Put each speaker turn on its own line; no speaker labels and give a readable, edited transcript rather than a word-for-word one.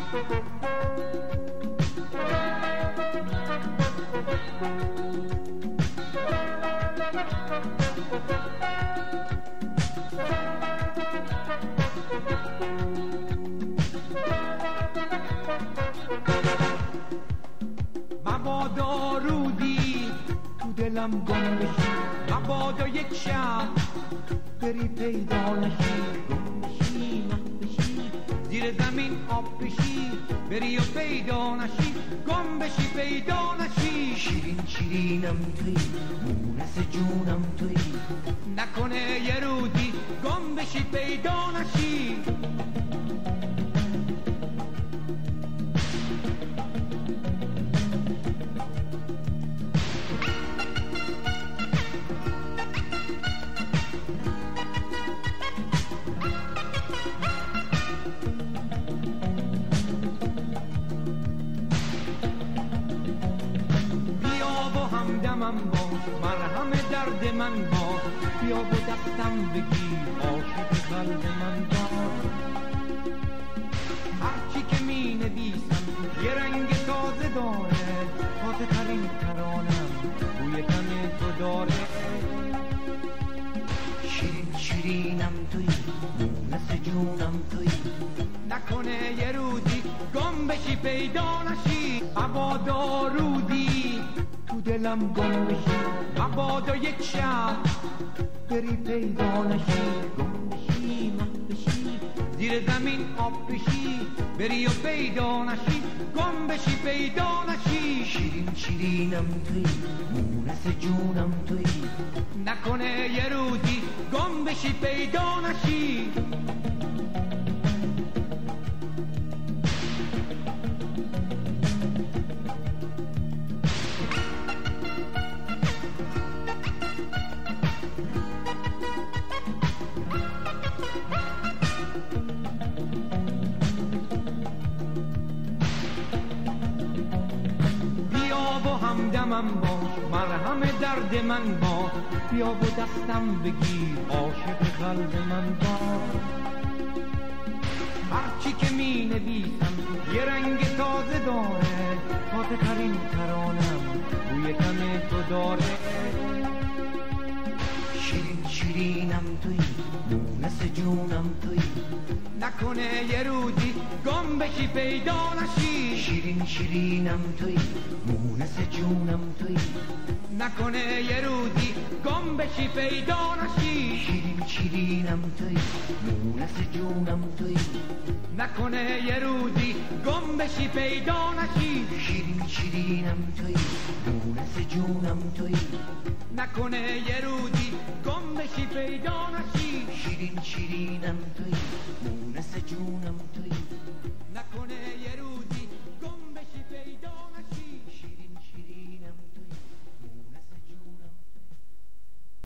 مبادا رودی تو دلم گم بشی، مبادا یک شب بری پیدا نشی، گم بشی مه بشی زیر زمین آب بشی، بری و پیدا نشی، گم بشی پیدا نشی.
شیرین شیرینم توی، مونس جونم توی،
نکنه یه رودی گم بشی پیدا نشی. همدمم باش، مرهم درد من باش، بیا و دستم بگیر، عاشق قلب من باش. هرچی که می نویسم یه رنگ تازه داره، تازه ترین ترانم بوی تن تو داره.
شیرین شیرینم توی، مونس جونم توی،
نکنه یه رودی گم بشی پیدا نشی. مبادا رودی تو دلم گم بشی، مبادا یک شب بری پیدا نشی، گم بشی مه بشی زیر زمین آب بشی، بری و پیدا نشی، گم بشی پیدا نشی.
شیرین شیرینم توی، مونس جونم توی،
نکنه یه رودی گم بشی پیدا نشی. همدمم باش، مرهم درد من باش، بیا و دستم بگیر، عاشق قلب من باش. هرچی که می نویسم یه رنگ تازه داره، تازه ترین ترانم بوی تن تو داره.
شیرین شیرینم توی، مونس جونم توی،
نکنه یه رودی گم بشی پیدا نشی.
شیرین شیرینم توی، مونس جونم توی،
نکنه یه رودی گم بشی پیدا نشی.
شیرین شیرینم توی، مونس جونم توی،
نکنه یه رودی گم بشی پیدا نشی.
شیرین شیرینم توی، مونس جونم توی،
نکنه یه رودی گم بشی پیدا نشی.
شیرین شیرینم توی، مونس جونم توی،
نکنه یه رودی گم بشی پیدا نشی.